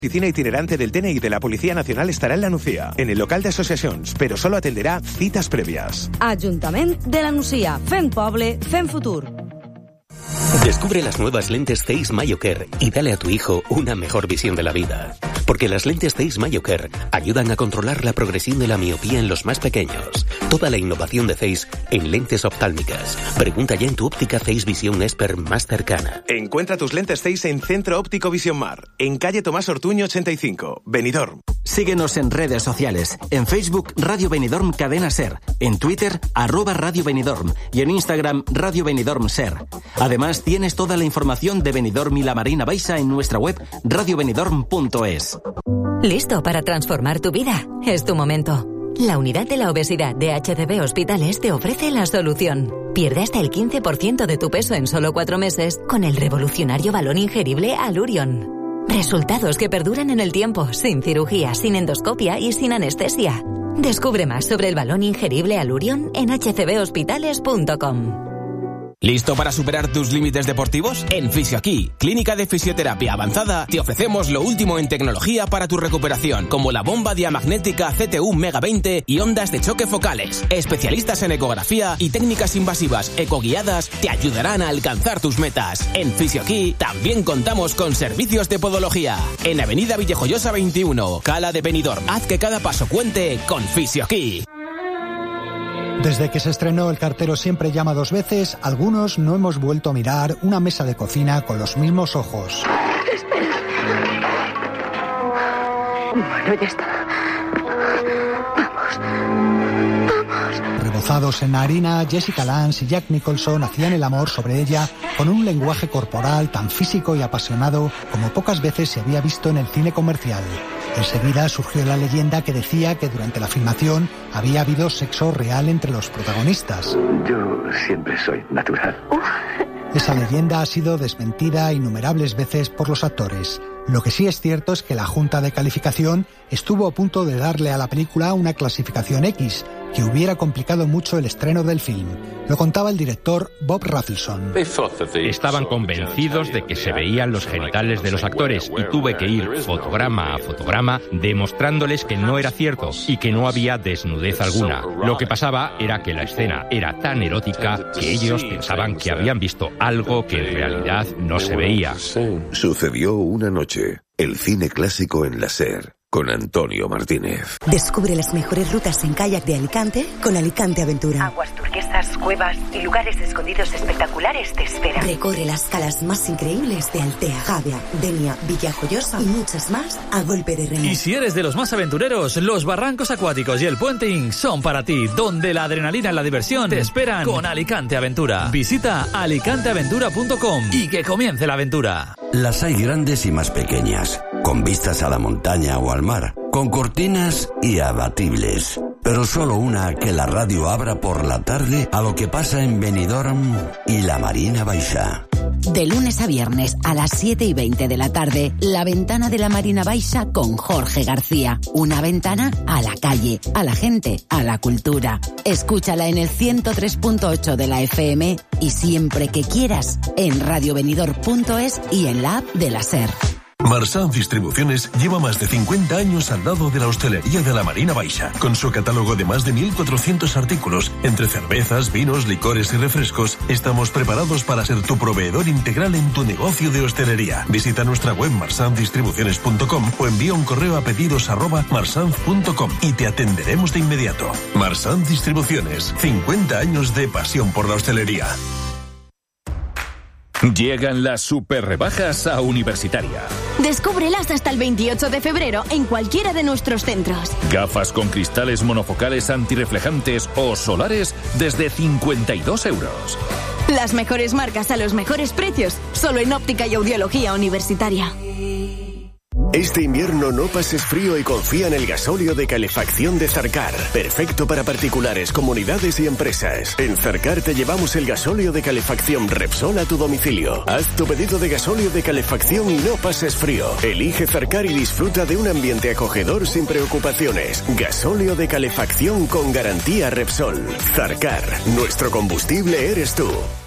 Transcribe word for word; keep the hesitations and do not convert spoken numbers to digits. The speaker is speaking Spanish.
Oficina itinerante del T N I de la Policía Nacional estará en la Nucía, en el local de Associacions, pero solo atenderá citas previas. Ajuntament de la Nucía. Fem poble, fem futur. Descubre las nuevas lentes Zeiss MyoCare y dale a tu hijo una mejor visión de la vida. Porque las lentes Zeiss MyoCare ayudan a controlar la progresión de la miopía en los más pequeños. Toda la innovación de Zeiss en lentes oftálmicas. Pregunta ya en tu óptica Zeiss Visión Expert más cercana. Encuentra tus lentes Zeiss en Centro Óptico Visión Mar, en calle Tomás Ortuño ochenta y cinco, Benidorm. Síguenos en redes sociales. En Facebook, Radio Benidorm Cadena Ser. En Twitter, arroba Radio Benidorm. Y en Instagram, Radio Benidorm Ser. Además, tienes toda la información de Benidorm y la Marina Baixa en nuestra web radio benidorm punto es. ¿Listo para transformar tu vida? Es tu momento. La unidad de la obesidad de H C B Hospitales te ofrece la solución. Pierde hasta el quince por ciento de tu peso en solo cuatro meses con el revolucionario balón ingerible Allurion. Resultados que perduran en el tiempo, sin cirugía, sin endoscopia y sin anestesia. Descubre más sobre el balón ingerible Allurion en h c b hospitales punto com. ¿Listo para superar tus límites deportivos? En FisioAquí, Clínica de Fisioterapia Avanzada, te ofrecemos lo último en tecnología para tu recuperación, como la bomba diamagnética C T U Mega veinte y ondas de choque focales. Especialistas en ecografía y técnicas invasivas ecoguiadas te ayudarán a alcanzar tus metas. En FisioAquí también contamos con servicios de podología. En Avenida Villajoyosa veintiuno, Cala de Benidorm. Haz que cada paso cuente con FisioAquí. Desde que se estrenó El cartero siempre llama dos veces, algunos no hemos vuelto a mirar una mesa de cocina con los mismos ojos. Espera. Bueno, ya está. Vamos. Vamos. Rebozados en harina, Jessica Lange y Jack Nicholson hacían el amor sobre ella con un lenguaje corporal tan físico y apasionado como pocas veces se había visto en el cine comercial. Enseguida surgió la leyenda que decía que durante la filmación había habido sexo real entre los protagonistas. Yo siempre soy natural. Esa leyenda ha sido desmentida innumerables veces por los actores. Lo que sí es cierto es que la Junta de Calificación estuvo a punto de darle a la película una clasificación X, que hubiera complicado mucho el estreno del film. Lo contaba el director Bob Rafelson. Estaban convencidos de que se veían los genitales de los actores y tuve que ir fotograma a fotograma demostrándoles que no era cierto y que no había desnudez alguna. Lo que pasaba era que la escena era tan erótica que ellos pensaban que habían visto algo que en realidad no se veía. Sucedió una noche. El cine clásico en la SER. Con Antonio Martínez. Descubre las mejores rutas en kayak de Alicante con Alicante Aventura. Aguas turquesas, cuevas y lugares escondidos espectaculares te esperan. Recorre las calas más increíbles de Altea, Javia, Denia, Villajoyosa y muchas más a golpe de remo. Y si eres de los más aventureros, los barrancos acuáticos y el puenting son para ti, donde la adrenalina y la diversión te esperan con Alicante Aventura. Visita alicante aventura punto com y que comience la aventura. Las hay grandes y más pequeñas, con vistas a la montaña o al mar, con cortinas y abatibles. Pero solo una que la radio abra por la tarde a lo que pasa en Benidorm y la Marina Baixa. De lunes a viernes a las siete y veinte de la tarde, La Ventana de la Marina Baixa con Jorge García. Una ventana a la calle, a la gente, a la cultura. Escúchala en el ciento tres punto ocho de la F M y siempre que quieras en radio benidorm punto es y en la app de la SER. Marsan Distribuciones lleva más de cincuenta años al lado de la hostelería de la Marina Baixa. Con su catálogo de más de mil cuatrocientos artículos, entre cervezas, vinos, licores y refrescos, estamos preparados para ser tu proveedor integral en tu negocio de hostelería. Visita nuestra web marsan distribuciones punto com o envía un correo a pedidos arroba marsanz punto com y te atenderemos de inmediato. Marsan Distribuciones, cincuenta años de pasión por la hostelería. Llegan las super rebajas a Universitaria. Descúbrelas hasta el veintiocho de febrero en cualquiera de nuestros centros. Gafas con cristales monofocales antirreflejantes o solares desde cincuenta y dos euros. Las mejores marcas a los mejores precios, solo en Óptica y Audiología Universitaria. Este invierno no pases frío y confía en el gasóleo de calefacción de Zarcar. Perfecto para particulares, comunidades y empresas. En Zarcar te llevamos el gasóleo de calefacción Repsol a tu domicilio. Haz tu pedido de gasóleo de calefacción y no pases frío. Elige Zarcar y disfruta de un ambiente acogedor sin preocupaciones. Gasóleo de calefacción con garantía Repsol. Zarcar, nuestro combustible eres tú.